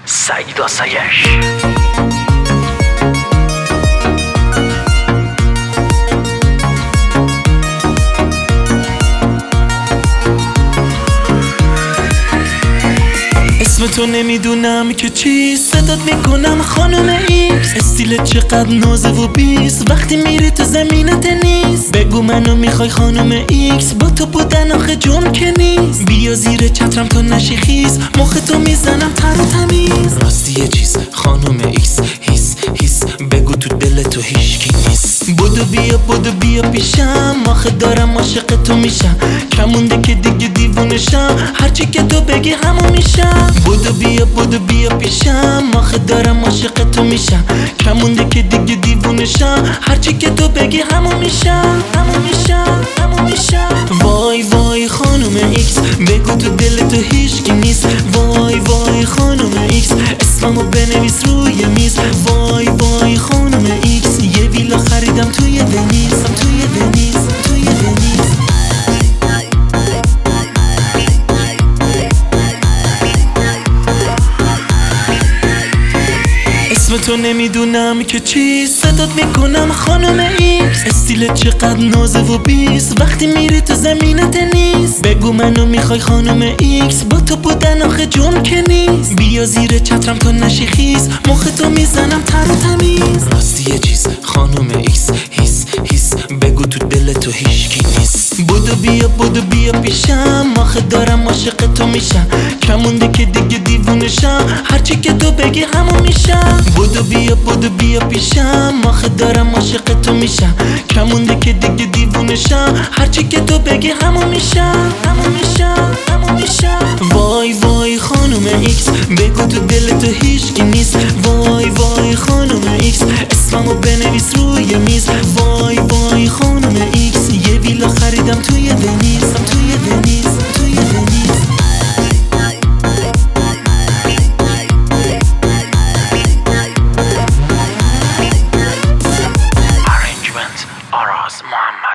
سعید آسایش. اسم تو نمیدونم که چیست، صدات میکنم خانم ایکس. استیلت چقدر نازه و بیست، وقتی میری تو زمین تنیس. بگو منو میخوای خانم ایکس، با تو بودن آخه جرم که نیست. بیا زیر چترم تا نشی خیس، مخ تو میزنم تر و تمیز. راستی یه چیز خانم ایکس، هیس بگو تو دل تو هیچکی نیست. بدو بیا پیشم، آخه دارم عاشق تو میشم. کمونده که دیگه دیوونشم، هرچی که تو بگی همون میشم. بدو بیا پیشم، آخه دارم عاشق تو میشم. کمونده که دیگه دیوونشم، هرچی که تو بگی همون میشم. وای خانم ایکس، بگو تو دل تو هیچکی نیست. وای خانم ایکس، اسممو بنویس روی میز. وای خانم ایکس، یه ویلا خریدم توی ونیز. اسم تو نمیدونم که چیست، صدات میکنم خانم ایکس. استیلت چقدر نازه و بیست، وقتی میری تو زمین تنیس. بگو منو میخوای خانم ایکس، با تو بودن آخه جرم که نیست. بیا زیر چترم تا نشی خیس، مخ تو میزنم تر و تمیز. راستی یه چیز خانم ایکس، هیس بگو تو دل تو هیچکی نیست. بدو بیا پیشم، آخه دارم عاشق تو میشم. کمونده که دیگه دیوونشم، هرچی که تو بگی همون میشم. بدو بیا پیشم، آخه دارم عاشق تو میشم. کمونده که دیگه دیوونشم، هرچی که تو بگی همون میشم. وای خانم ایکس، بگو تو دل تو هیچکی نیست. وای خانم ایکس، اسممو بنویس روی میز. وای